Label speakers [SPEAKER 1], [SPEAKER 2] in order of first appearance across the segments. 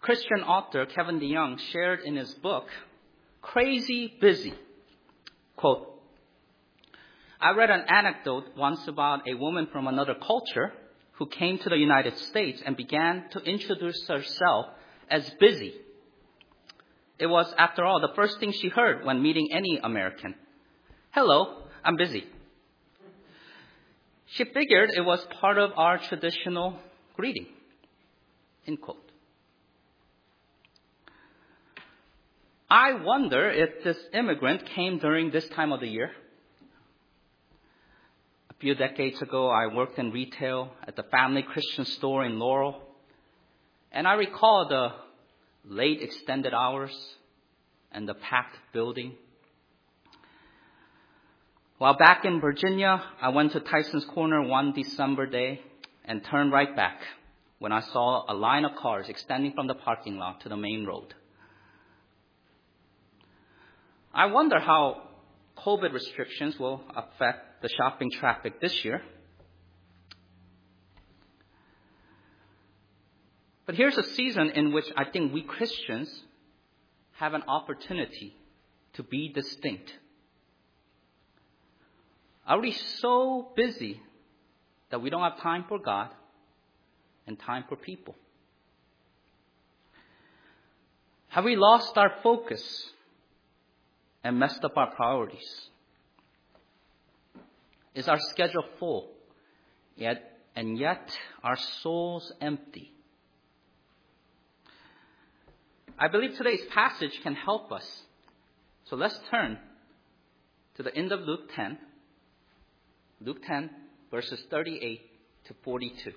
[SPEAKER 1] Christian author Kevin DeYoung shared in his book, Crazy Busy. Quote, I read an anecdote once about a woman from another culture who came to the United States and began to introduce herself as busy. It was, after all, the first thing she heard when meeting any American. Hello, I'm busy. She figured it was part of our traditional greeting. End quote. I wonder if this immigrant came during this time of the year. A few decades ago, I worked in retail at the Family Christian Store in Laurel. And I recall the late extended hours and the packed building. While back in Virginia, I went to Tyson's Corner one December day and turned right back when I saw a line of cars extending from the parking lot to the main road. I wonder how COVID restrictions will affect the shopping traffic this year. But here's a season in which I think we Christians have an opportunity to be distinct. Are we so busy that we don't have time for God and time for people? Have we lost our focus and messed up our priorities? Is our schedule full, yet our souls empty? I believe today's passage can help us. So let's turn to the end of Luke 10. Luke 10, verses 38 to 42.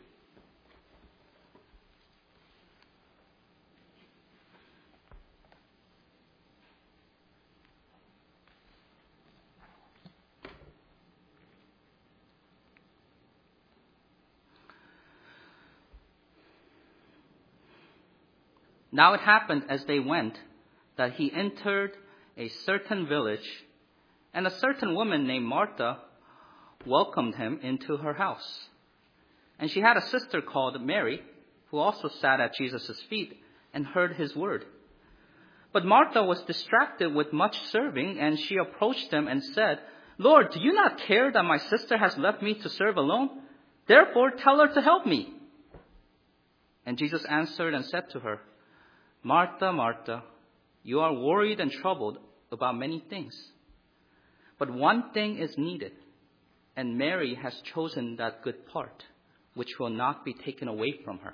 [SPEAKER 1] Now it happened as they went that he entered a certain village, and a certain woman named Martha welcomed him into her house. And she had a sister called Mary, who also sat at Jesus' feet and heard his word. But Martha was distracted with much serving, and she approached him and said, Lord, do you not care that my sister has left me to serve alone? Therefore, tell her to help me. And Jesus answered and said to her, Martha, Martha, you are worried and troubled about many things. But one thing is needed, and Mary has chosen that good part, which will not be taken away from her.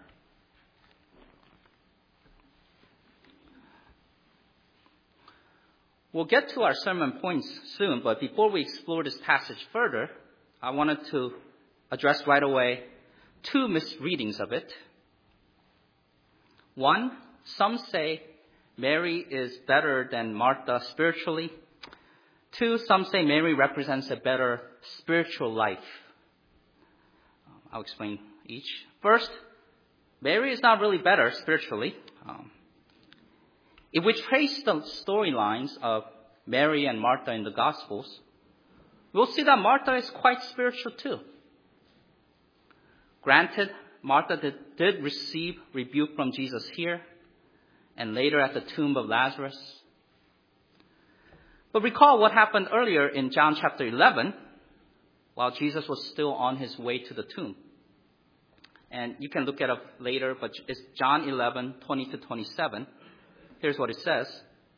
[SPEAKER 1] We'll get to our sermon points soon, but before we explore this passage further, I wanted to address right away two misreadings of it. One, some say Mary is better than Martha spiritually. Two, some say Mary represents a better spiritual life. I'll explain each. First, Mary is not really better spiritually. If we trace the storylines of Mary and Martha in the Gospels, we'll see that Martha is quite spiritual too. Granted, Martha did receive rebuke from Jesus here and later at the tomb of Lazarus. But recall what happened earlier in John chapter 11 while Jesus was still on his way to the tomb. And you can look it up later, but it's John 11, 20 to 27. Here's what it says.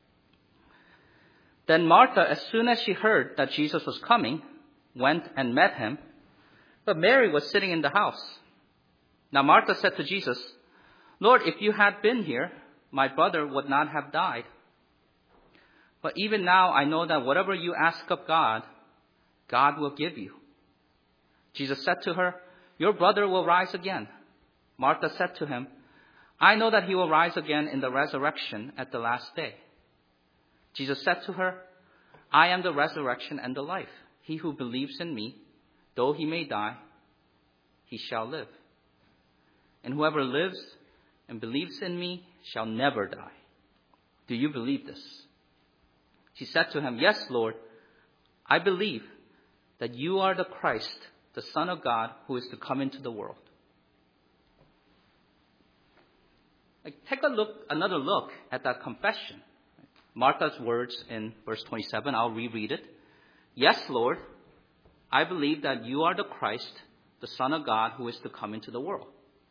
[SPEAKER 1] Then Martha, as soon as she heard that Jesus was coming, went and met him. But Mary was sitting in the house. Now Martha said to Jesus, Lord, if you had been here, my brother would not have died. But even now I know that whatever you ask of God, God will give you. Jesus said to her, your brother will rise again. Martha said to him, I know that he will rise again in the resurrection at the last day. Jesus said to her, I am the resurrection and the life. He who believes in me, though he may die, he shall live. And whoever lives and believes in me shall never die. Do you believe this? She said to him, yes, Lord, I believe that you are the Christ, the Son of God, who is to come into the world. Take another look at that confession. Martha's words in verse 27, I'll reread it. Yes, Lord, I believe that you are the Christ, the Son of God, who is to come into the world.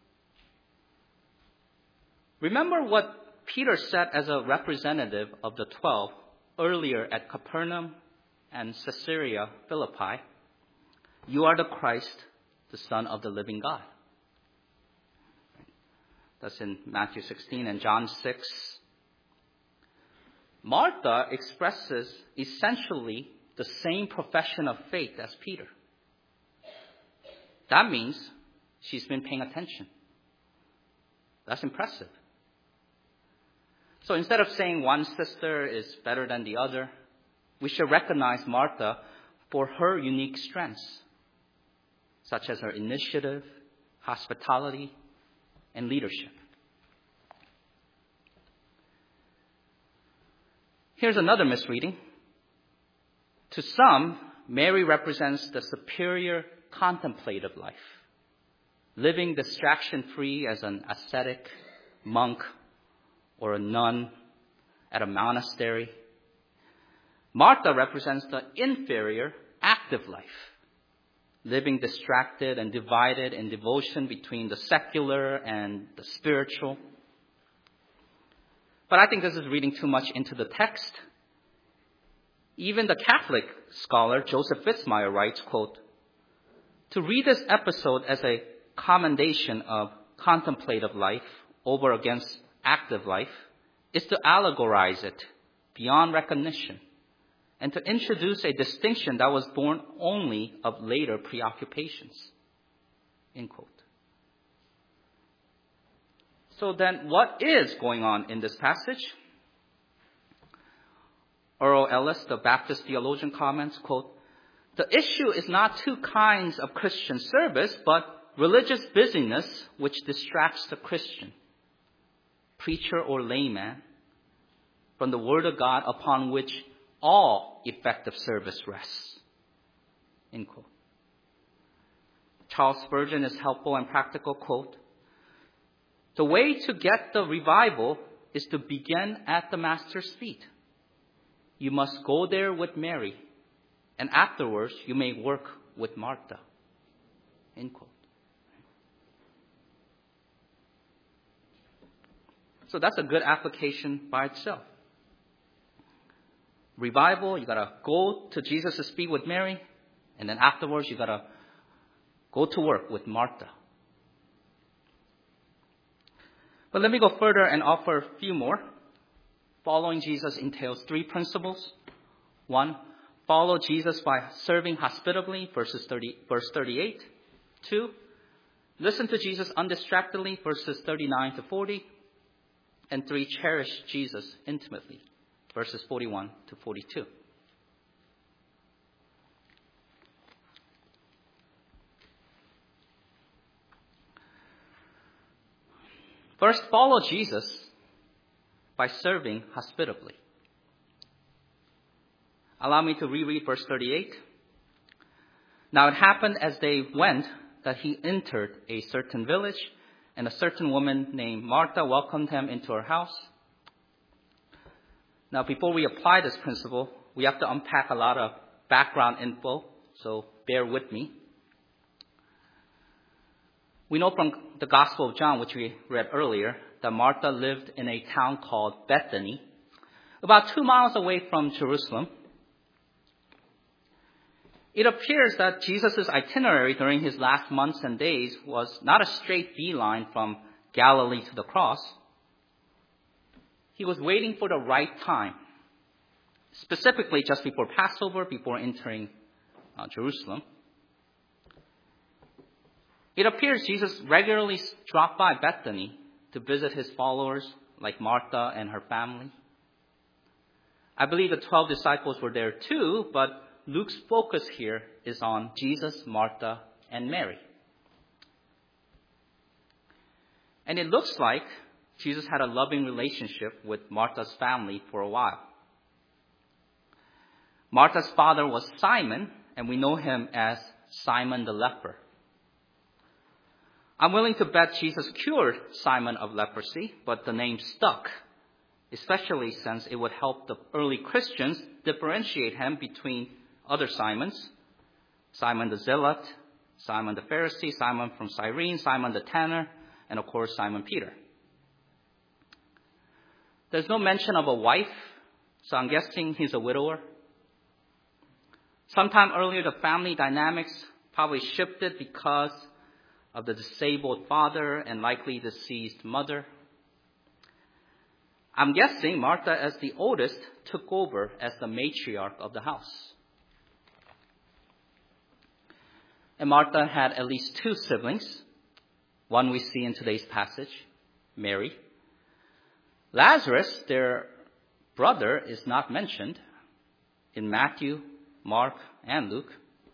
[SPEAKER 1] Remember what Peter said as a representative of the 12 earlier at Capernaum and Caesarea Philippi. You are the Christ, the Son of the living God. That's in Matthew 16 and John 6. Martha expresses essentially the same profession of faith as Peter. That means she's been paying attention. That's impressive. So instead of saying one sister is better than the other, we should recognize Martha for her unique strengths, such as her initiative, hospitality, and leadership. Here's another misreading. To some, Mary represents the superior contemplative life, living distraction-free as an ascetic, monk, or a nun at a monastery. Martha represents the inferior, active life, living distracted and divided in devotion between the secular and the spiritual. But I think this is reading too much into the text. Even the Catholic scholar Joseph Fitzmyer writes, quote, to read this episode as a commendation of contemplative life over against active life is to allegorize it beyond recognition and to introduce a distinction that was born only of later preoccupations. End quote. So then what is going on in this passage? Earl Ellis, the Baptist theologian, comments, quote, the issue is not two kinds of Christian service, but religious busyness which distracts the Christian, preacher or layman, from the Word of God upon which all effective service rests. End quote. Charles Spurgeon is helpful and practical, quote, the way to get the revival is to begin at the Master's feet. You must go there with Mary, and afterwards you may work with Martha. End quote. So that's a good application by itself. Revival, you gotta go to Jesus' feet with Mary, and then afterwards you gotta go to work with Martha. But let me go further and offer a few more. Following Jesus entails three principles. One, follow Jesus by serving hospitably, verse 38. Two, listen to Jesus undistractedly, verses 39 to 40. And three, cherish Jesus intimately, verses 41 to 42. First, follow Jesus by serving hospitably. Allow me to reread verse 38. Now it happened as they went that he entered a certain village, and a certain woman named Martha welcomed him into her house. Now, before we apply this principle, we have to unpack a lot of background info, so bear with me. We know from the Gospel of John, which we read earlier, that Martha lived in a town called Bethany, about 2 miles away from Jerusalem. It appears that Jesus' itinerary during his last months and days was not a straight beeline from Galilee to the cross. He was waiting for the right time, specifically just before Passover, before entering Jerusalem. It appears Jesus regularly dropped by Bethany to visit his followers like Martha and her family. I believe the 12 disciples were there too, but Luke's focus here is on Jesus, Martha, and Mary. And it looks like Jesus had a loving relationship with Martha's family for a while. Martha's father was Simon, and we know him as Simon the leper. I'm willing to bet Jesus cured Simon of leprosy, but the name stuck, especially since it would help the early Christians differentiate him between other Simons: Simon the Zealot, Simon the Pharisee, Simon from Cyrene, Simon the Tanner, and of course Simon Peter. There's no mention of a wife, so I'm guessing he's a widower. Sometime earlier, the family dynamics probably shifted because of the disabled father and likely deceased mother. I'm guessing Martha, as the oldest, took over as the matriarch of the house. And Martha had at least two siblings. One we see in today's passage, Mary. Lazarus, their brother, is not mentioned in Matthew, Mark, and Luke.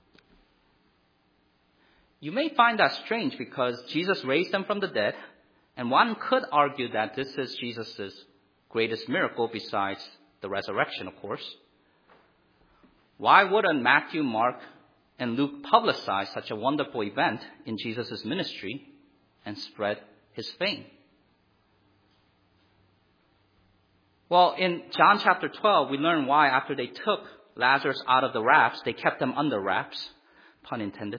[SPEAKER 1] You may find that strange because Jesus raised them from the dead, and one could argue that this is Jesus' greatest miracle besides the resurrection, of course. Why wouldn't Matthew, Mark, and Luke publicize such a wonderful event in Jesus' ministry and spread his fame? Well, in John chapter 12, we learn why after they took Lazarus out of the wraps, they kept them under wraps, pun intended.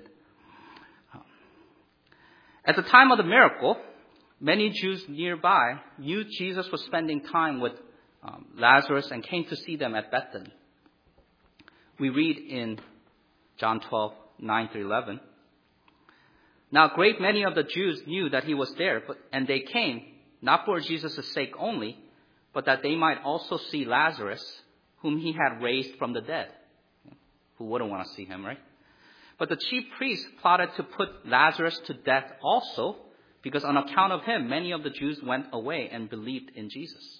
[SPEAKER 1] At the time of the miracle, many Jews nearby knew Jesus was spending time with Lazarus and came to see them at Bethany. We read in John 12, 9-11. Now, a great many of the Jews knew that he was there, and they came, not for Jesus' sake only, but that they might also see Lazarus, whom he had raised from the dead. Who wouldn't want to see him, right? But the chief priests plotted to put Lazarus to death also, because on account of him, many of the Jews went away and believed in Jesus.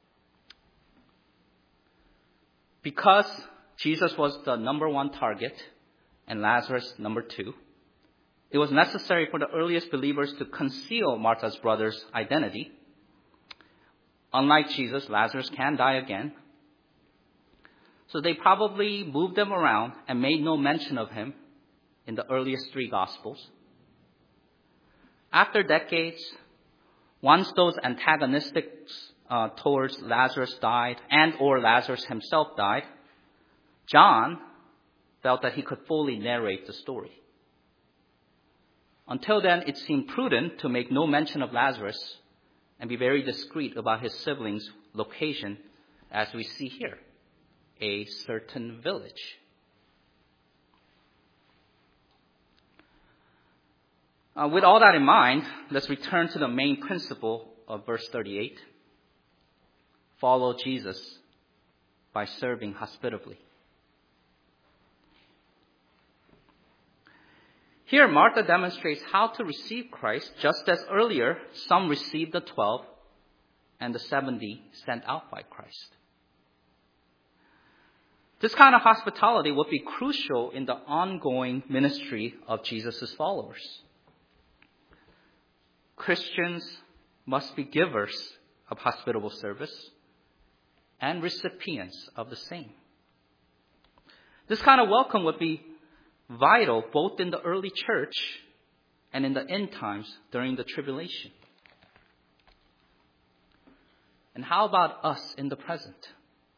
[SPEAKER 1] Because Jesus was the number one target and Lazarus number two, it was necessary for the earliest believers to conceal Martha's brother's identity. Unlike Jesus, Lazarus can die again. So they probably moved them around and made no mention of him in the earliest three Gospels. After decades, once those antagonistic towards Lazarus died and or Lazarus himself died, John felt that he could fully narrate the story. Until then, it seemed prudent to make no mention of Lazarus and be very discreet about his siblings' location, as we see here, a certain village. With all that in mind, let's return to the main principle of verse 38. Follow Jesus by serving hospitably. Here, Martha demonstrates how to receive Christ, just as earlier some received the 12 and the 70 sent out by Christ. This kind of hospitality would be crucial in the ongoing ministry of Jesus' followers. Christians must be givers of hospitable service and recipients of the same. This kind of welcome would be vital both in the early church and in the end times during the tribulation. And how about us in the present?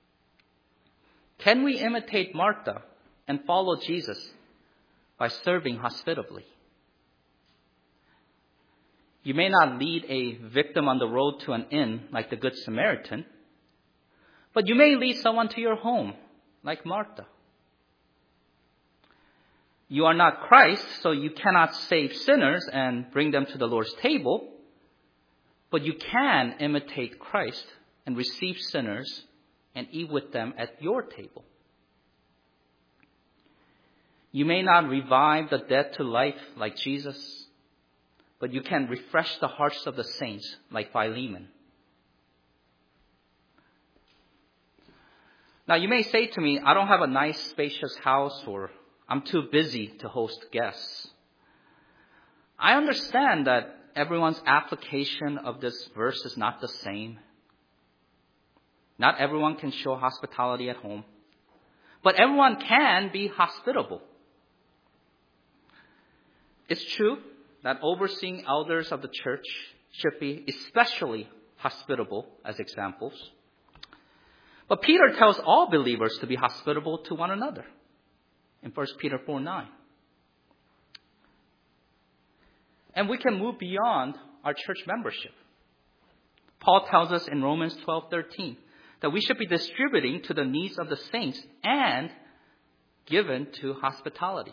[SPEAKER 1] Can we imitate Martha and follow Jesus by serving hospitably? You may not lead a victim on the road to an inn like the Good Samaritan, but you may lead someone to your home like Martha. You are not Christ, so you cannot save sinners and bring them to the Lord's table, but you can imitate Christ and receive sinners and eat with them at your table. You may not revive the dead to life like Jesus, but you can refresh the hearts of the saints like Philemon. Now you may say to me, I don't have a nice spacious house, or I'm too busy to host guests. I understand that everyone's application of this verse is not the same. Not everyone can show hospitality at home, but everyone can be hospitable. It's true, that overseeing elders of the church should be especially hospitable as examples. But Peter tells all believers to be hospitable to one another in 1 Peter 4:9. And we can move beyond our church membership. Paul tells us in Romans 12:13 that we should be distributing to the needs of the saints and given to hospitality.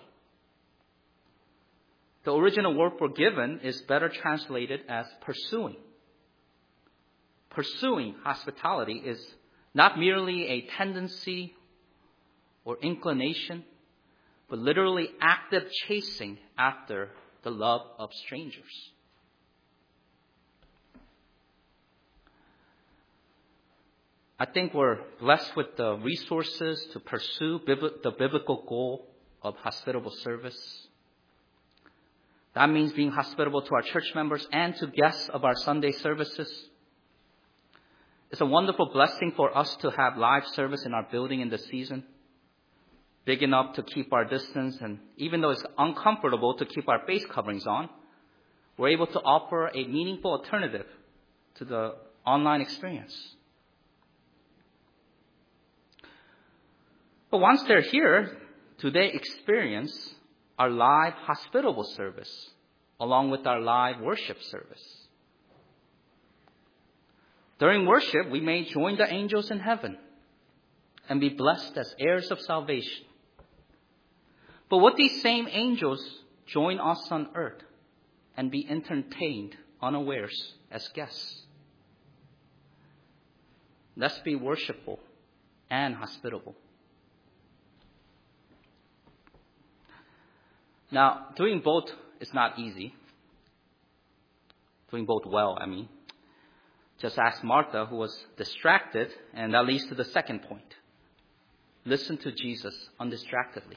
[SPEAKER 1] The original word for given is better translated as pursuing. Pursuing hospitality is not merely a tendency or inclination, but literally active chasing after the love of strangers. I think we're blessed with the resources to pursue the biblical goal of hospitable service. That means being hospitable to our church members and to guests of our Sunday services. It's a wonderful blessing for us to have live service in our building in the season, big enough to keep our distance, and even though it's uncomfortable to keep our face coverings on, we're able to offer a meaningful alternative to the online experience. But once they're here, do they experience our live hospitable service along with our live worship service? During worship, we may join the angels in heaven and be blessed as heirs of salvation. But would these same angels join us on earth and be entertained unawares as guests? Let's be worshipful and hospitable. Now, doing both is not easy. Doing both well, I mean. Just ask Martha, who was distracted, and that leads to the second point. Listen to Jesus undistractedly.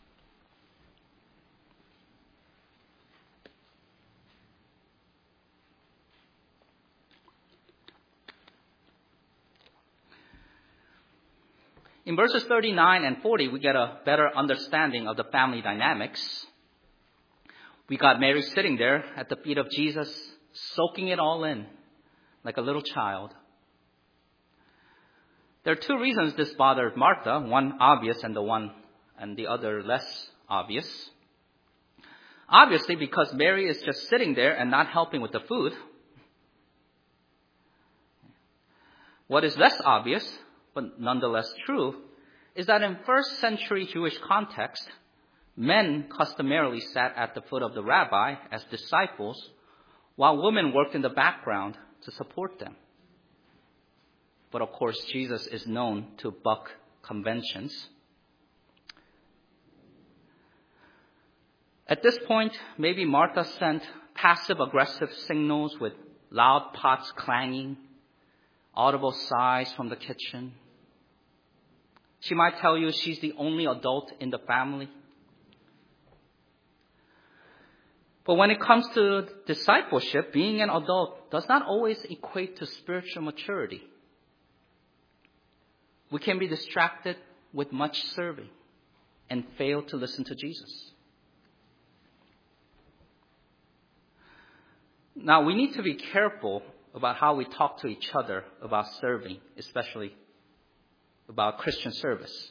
[SPEAKER 1] In verses 39 and 40, we get a better understanding of the family dynamics. We got Mary sitting there at the feet of Jesus, soaking it all in like a little child. There are two reasons this bothered Martha, one obvious and the other less obvious. Obviously, because Mary is just sitting there and not helping with the food. What is less obvious, but nonetheless true, is that in first century Jewish context, men customarily sat at the foot of the rabbi as disciples, while women worked in the background to support them. But of course, Jesus is known to buck conventions. At this point, maybe Martha sent passive-aggressive signals with loud pots clanging, audible sighs from the kitchen. She might tell you she's the only adult in the family. But when it comes to discipleship, being an adult does not always equate to spiritual maturity. We can be distracted with much serving and fail to listen to Jesus. Now, we need to be careful about how we talk to each other about serving, especially about Christian service.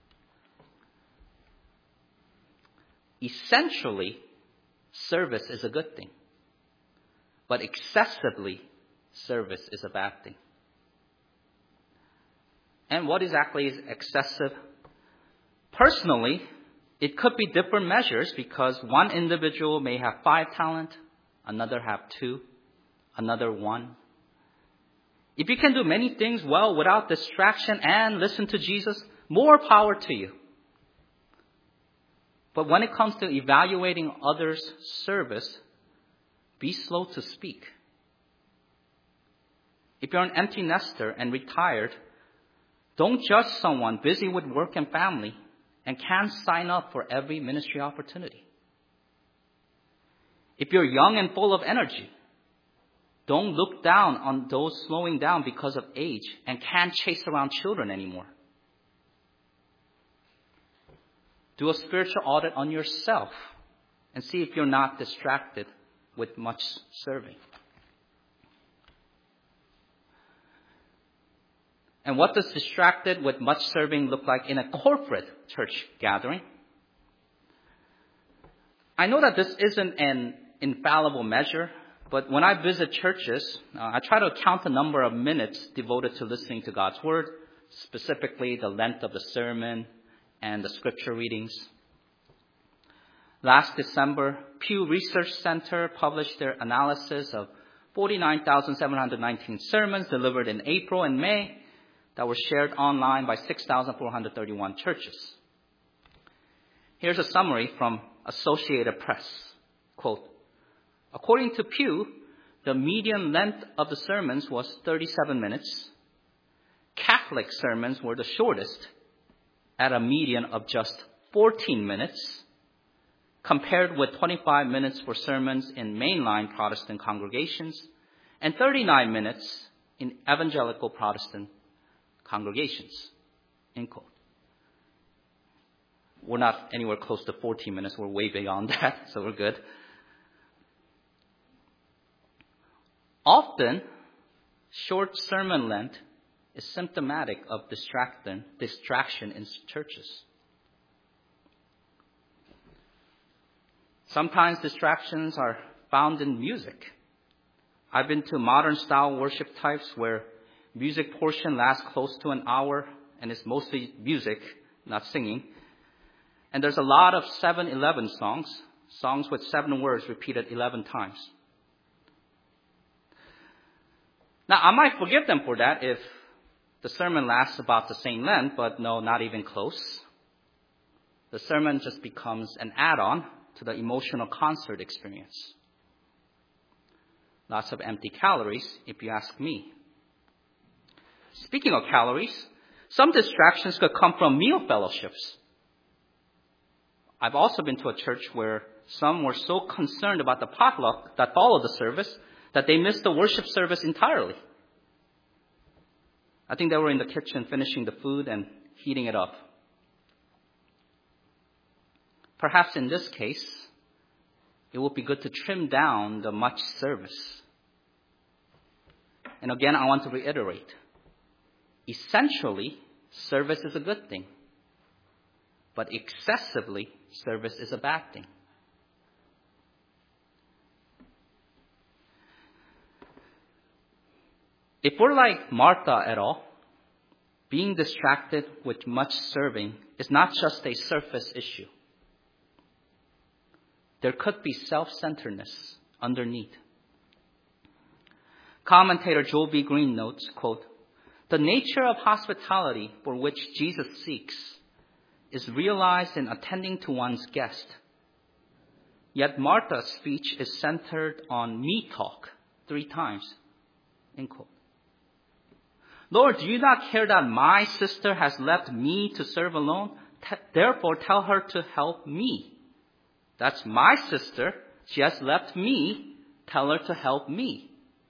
[SPEAKER 1] Essentially, service is a good thing, but excessively, service is a bad thing. And what exactly is excessive? Personally, it could be different measures because one individual may have 5 talents, another have 2, another 1. If you can do many things well without distraction and listen to Jesus, more power to you. But when it comes to evaluating others' service, be slow to speak. If you're an empty nester and retired, don't judge someone busy with work and family and can't sign up for every ministry opportunity. If you're young and full of energy, don't look down on those slowing down because of age and can't chase around children anymore. Do a spiritual audit on yourself and see if you're not distracted with much serving. And what does distracted with much serving look like in a corporate church gathering? I know that this isn't an infallible measure, but when I visit churches, I try to count the number of minutes devoted to listening to God's Word, specifically the length of the sermon and the scripture readings. Last December, Pew Research Center published their analysis of 49,719 sermons delivered in April and May that were shared online by 6,431 churches. Here's a summary from Associated Press. Quote, according to Pew, the median length of the sermons was 37 minutes. Catholic sermons were the shortest, at a median of just 14 minutes, compared with 25 minutes for sermons in mainline Protestant congregations and 39 minutes in evangelical Protestant congregations. End quote. We're not anywhere close to 14 minutes. We're way beyond that, so we're good. Often, short sermon length is symptomatic of distraction in churches. Sometimes distractions are found in music. I've been to modern style worship types where music portion lasts close to an hour and it's mostly music, not singing. And there's a lot of 7-11 songs with 7 words repeated 11 times. Now, I might forgive them for that if the sermon lasts about the same length, but no, not even close. The sermon just becomes an add-on to the emotional concert experience. Lots of empty calories, if you ask me. Speaking of calories, some distractions could come from meal fellowships. I've also been to a church where some were so concerned about the potluck that followed the service that they missed the worship service entirely. I think they were in the kitchen finishing the food and heating it up. Perhaps in this case, it would be good to trim down the much service. And again, I want to reiterate, essentially, service is a good thing. But excessively, service is a bad thing. If we're like Martha at all, being distracted with much serving is not just a surface issue. There could be self-centeredness underneath. Commentator Joel B. Green notes, quote, the nature of hospitality for which Jesus seeks is realized in attending to one's guest. Yet Martha's speech is centered on me talk 3 times. End quote. Lord, do you not care that my sister has left me to serve alone? Therefore, tell her to help me. That's my sister. She has left me. Tell her to help me.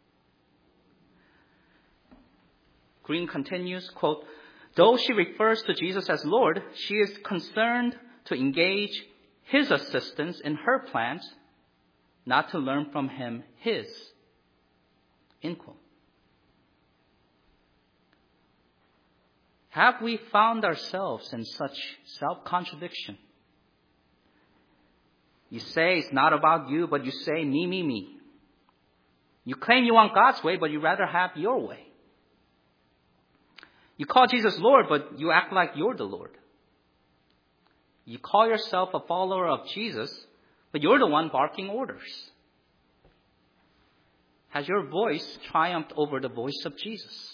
[SPEAKER 1] Green continues, quote, though she refers to Jesus as Lord, she is concerned to engage his assistance in her plans, not to learn from him his. End quote. Have we found ourselves in such self-contradiction? You say it's not about you, but you say me, me, me. You claim you want God's way, but you rather have your way. You call Jesus Lord, but you act like you're the Lord. You call yourself a follower of Jesus, but you're the one barking orders. Has your voice triumphed over the voice of Jesus?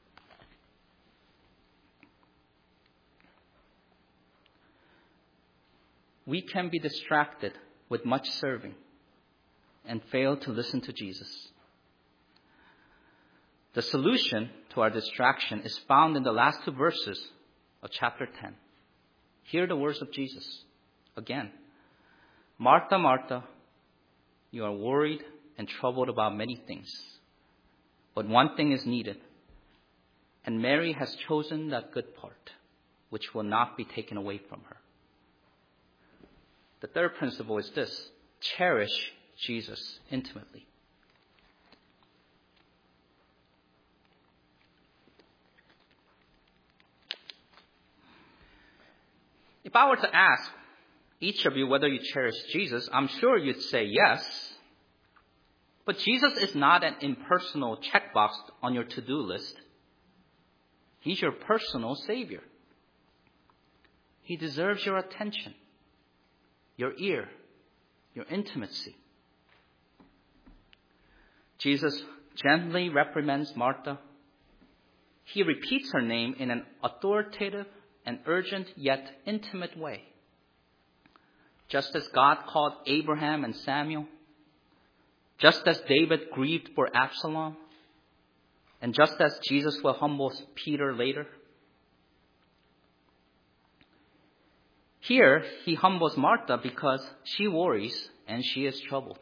[SPEAKER 1] We can be distracted with much serving and fail to listen to Jesus. The solution to our distraction is found in the last 2 verses of chapter 10. Hear the words of Jesus again. Martha, Martha, you are worried and troubled about many things, but one thing is needed, and Mary has chosen that good part, which will not be taken away from her. The third principle is this: cherish Jesus intimately. If I were to ask each of you whether you cherish Jesus, I'm sure you'd say yes. But Jesus is not an impersonal checkbox on your to-do list. He's your personal Savior. He deserves your attention, your ear, your intimacy. Jesus gently reprimands Martha. He repeats her name in an authoritative and urgent yet intimate way. Just as God called Abraham and Samuel, just as David grieved for Absalom, and just as Jesus will humble Peter later. Here, he humbles Martha because she worries and she is troubled.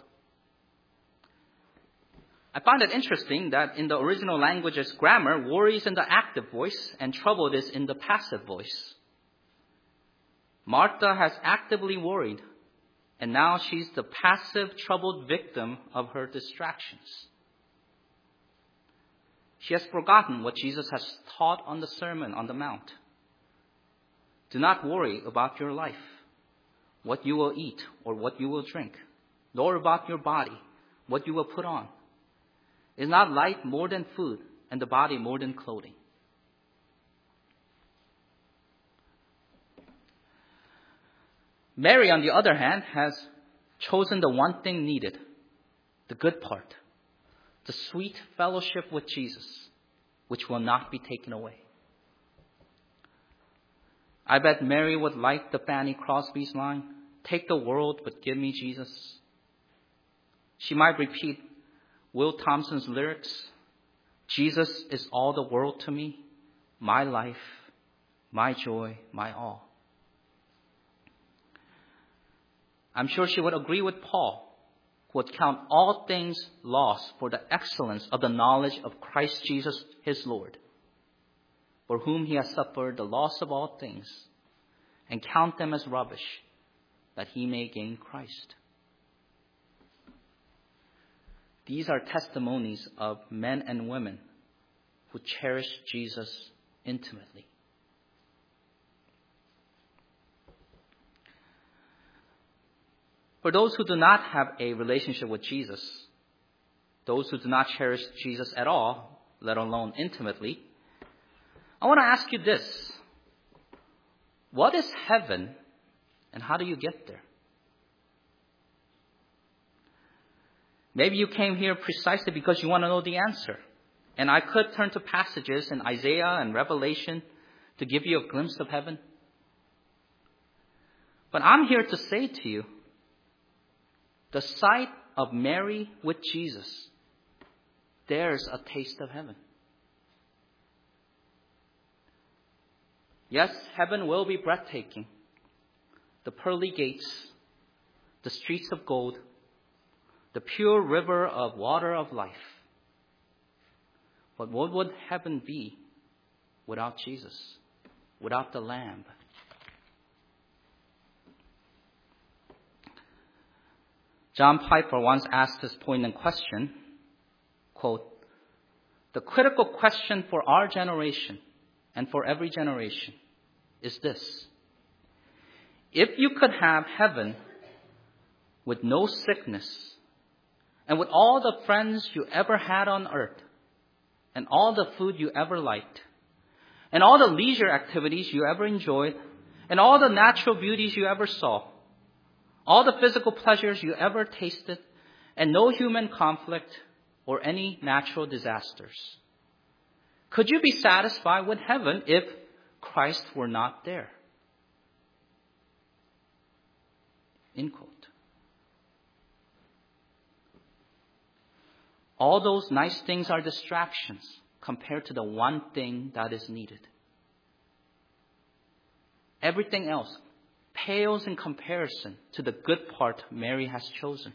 [SPEAKER 1] I find it interesting that in the original language's grammar, worry is in the active voice and troubled is in the passive voice. Martha has actively worried, and now she's the passive, troubled victim of her distractions. She has forgotten what Jesus has taught on the Sermon on the Mount. Do not worry about your life, what you will eat or what you will drink, nor about your body, what you will put on. Is not life more than food, and the body more than clothing? Mary, on the other hand, has chosen the one thing needed, the good part, the sweet fellowship with Jesus, which will not be taken away. I bet Mary would like the Fanny Crosby's line, "Take the world, but give me Jesus." She might repeat Will Thompson's lyrics, "Jesus is all the world to me, my life, my joy, my all." I'm sure she would agree with Paul, who would count all things lost for the excellence of the knowledge of Christ Jesus, his Lord, for whom he has suffered the loss of all things, and count them as rubbish, that he may gain Christ. These are testimonies of men and women who cherish Jesus intimately. For those who do not have a relationship with Jesus, those who do not cherish Jesus at all, let alone intimately, I want to ask you this. What is heaven, and how do you get there? Maybe you came here precisely because you want to know the answer. And I could turn to passages in Isaiah and Revelation to give you a glimpse of heaven. But I'm here to say to you, the sight of Mary with Jesus, there's a taste of heaven. Yes, heaven will be breathtaking. The pearly gates, the streets of gold, the pure river of water of life. But what would heaven be without Jesus, without the Lamb? John Piper once asked this poignant question, quote, "The critical question for our generation and for every generation is this: if you could have heaven with no sickness and with all the friends you ever had on earth and all the food you ever liked and all the leisure activities you ever enjoyed and all the natural beauties you ever saw, all the physical pleasures you ever tasted, and no human conflict or any natural disasters, could you be satisfied with heaven if Christ were not there?" End quote. All those nice things are distractions compared to the one thing that is needed. Everything else pales in comparison to the good part Mary has chosen.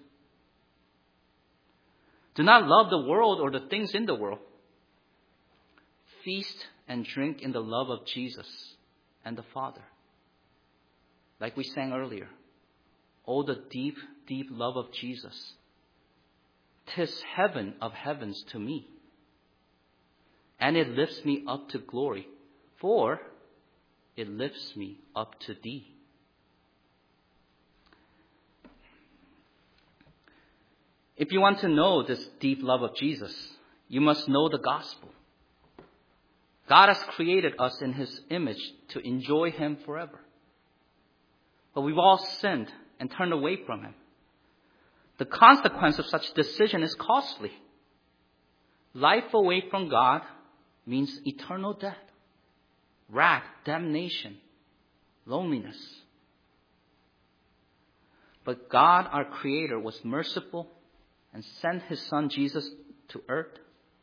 [SPEAKER 1] Do not love the world or the things in the world. Feast and drink in the love of Jesus and the Father. Like we sang earlier, oh, the deep, deep love of Jesus 'Tis heaven of heavens to me, and it lifts me up to glory, for it lifts me up to thee. If you want to know this deep love of Jesus, you must know the gospel. God has created us in his image to enjoy him forever. But we've all sinned and turned away from him. The consequence of such decision is costly. Life away from God means eternal death, wrath, damnation, loneliness. But God, our Creator, was merciful and sent his Son Jesus to earth.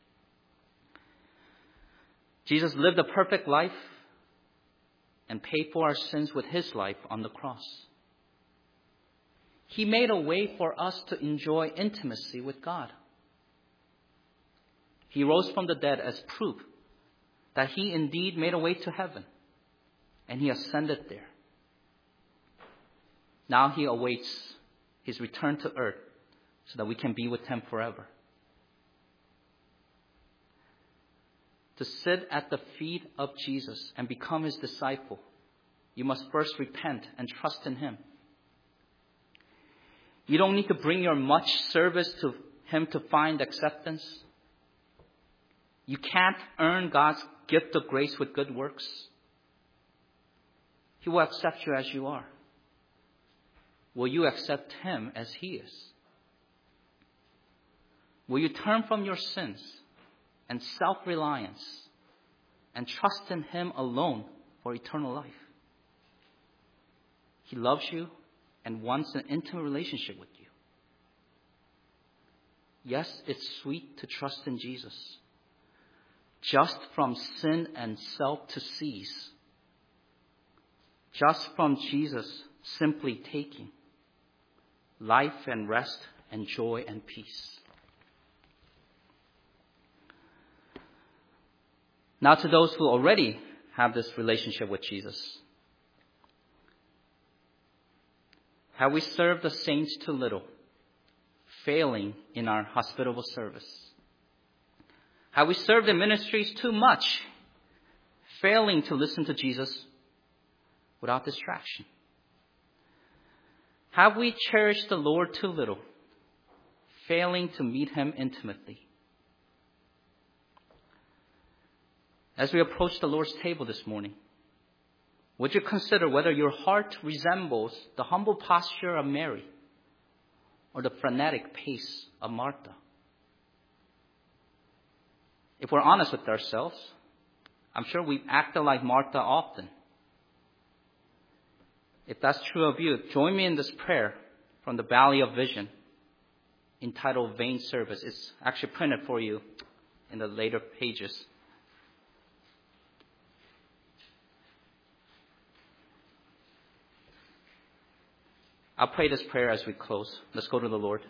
[SPEAKER 1] Jesus lived a perfect life and paid for our sins with his life on the cross. He made a way for us to enjoy intimacy with God. He rose from the dead as proof that he indeed made a way to heaven, and he ascended there. Now he awaits his return to earth so that we can be with him forever. To sit at the feet of Jesus and become his disciple, you must first repent and trust in him. You don't need to bring your much service to him to find acceptance. You can't earn God's gift of grace with good works. He will accept you as you are. Will you accept him as he is? Will you turn from your sins and self-reliance and trust in him alone for eternal life? He loves you and wants an intimate relationship with you. Yes, it's sweet to trust in Jesus, just from sin and self to cease, just from Jesus simply taking life and rest and joy and peace. Now to those who already have this relationship with Jesus. Have we served the saints too little, failing in our hospitable service? Have we served in ministries too much, failing to listen to Jesus without distraction? Have we cherished the Lord too little, failing to meet him intimately? As we approach the Lord's table this morning, would you consider whether your heart resembles the humble posture of Mary or the frenetic pace of Martha? If we're honest with ourselves, I'm sure we've acted like Martha often. If that's true of you, join me in this prayer from the Valley of Vision entitled Vain Service. It's actually printed for you in the later pages. I'll pray this prayer as we close. Let's go to the Lord.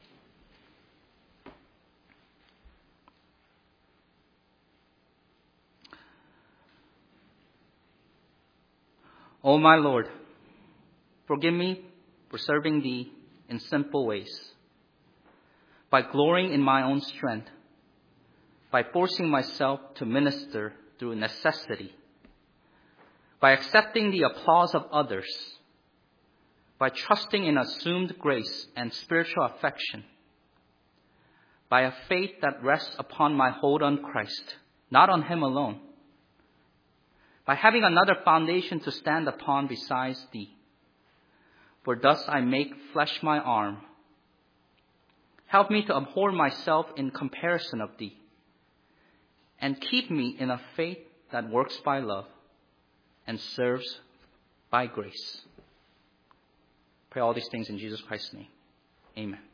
[SPEAKER 1] O my Lord, forgive me for serving thee in simple ways, by glorying in my own strength, by forcing myself to minister through necessity, by accepting the applause of others, by trusting in assumed grace and spiritual affection, by a faith that rests upon my hold on Christ, not on him alone, by having another foundation to stand upon besides thee, for thus I make flesh my arm. Help me to abhor myself in comparison of thee, and keep me in a faith that works by love and serves by grace. Pray all these things in Jesus Christ's name. Amen.